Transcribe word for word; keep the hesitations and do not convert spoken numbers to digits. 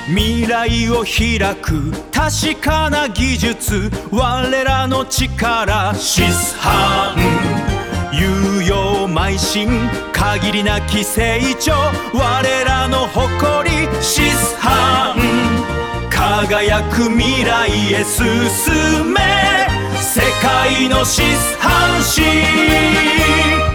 未来を開く確かな技術、我らの力シスハン、有用邁進限りなき成長、我らの誇りシスハン、輝く未来へ進め世界のシスハン市。